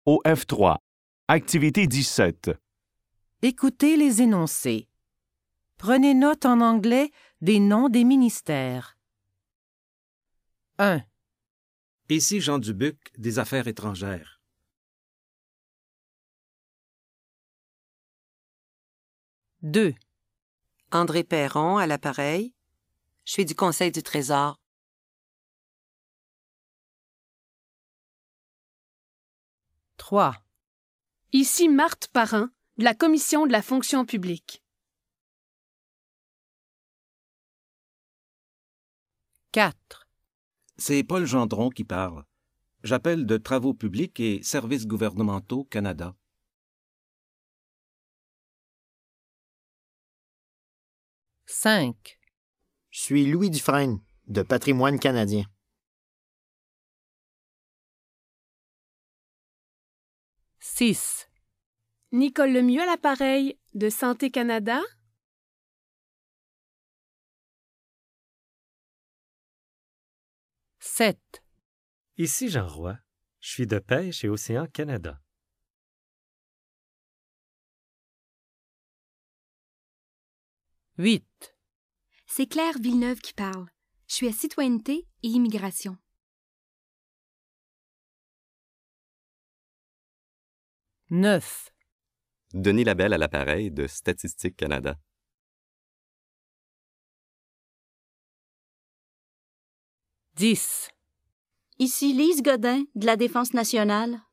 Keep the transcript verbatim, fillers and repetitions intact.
O F trois. Activité dix-sept. Écoutez les énoncés. Prenez note en anglais des noms des ministères. un. Ici Jean Dubuc, des Affaires étrangères. deux. André Perron, à l'appareil. Je suis du Conseil du Trésor. trois. Ici Marthe Parrain, de la Commission de la fonction publique. quatre. C'est Paul Gendron qui parle. J'appelle de Travaux publics et Services gouvernementaux Canada. cinq. Je suis Louis Dufresne, de Patrimoine canadien. six. Nicole Lemieux, à l'appareil, de Santé Canada. sept. Ici Jean Roy, je suis de Pêche et Océan Canada. huit. C'est Claire Villeneuve qui parle. Je suis à Citoyenneté et Immigration. neuf. Denis Labelle à l'appareil de Statistique Canada. dix. Ici Lise Godin, de la Défense nationale.